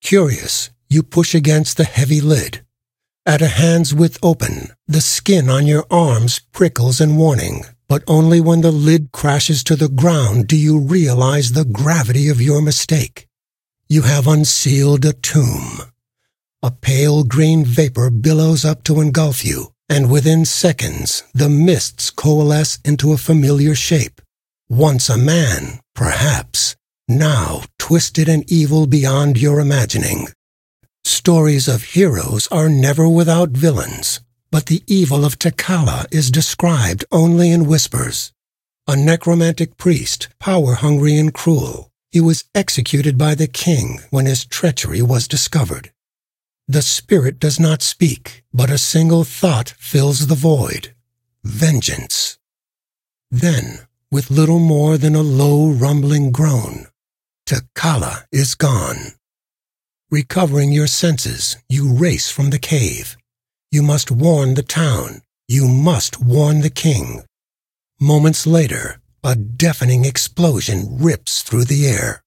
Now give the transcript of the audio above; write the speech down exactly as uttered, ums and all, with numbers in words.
Curious, you push against the heavy lid. At a hand's width open, the skin on your arms prickles in warning, but only when the lid crashes to the ground do you realize the gravity of your mistake. You have unsealed a tomb. A pale green vapor billows up to engulf you, and within seconds the mists coalesce into a familiar shape. Once a man, perhaps, now twisted and evil beyond your imagining. Stories of heroes are never without villains, but the evil of Takala is described only in whispers. A necromantic priest, power-hungry and cruel, he was executed by the king when his treachery was discovered. The spirit does not speak, but a single thought fills the void: vengeance. Then, with little more than a low rumbling groan, Takala is gone. Recovering your senses, you race from the cave. You must warn the town. You must warn the king. Moments later, a deafening explosion rips through the air.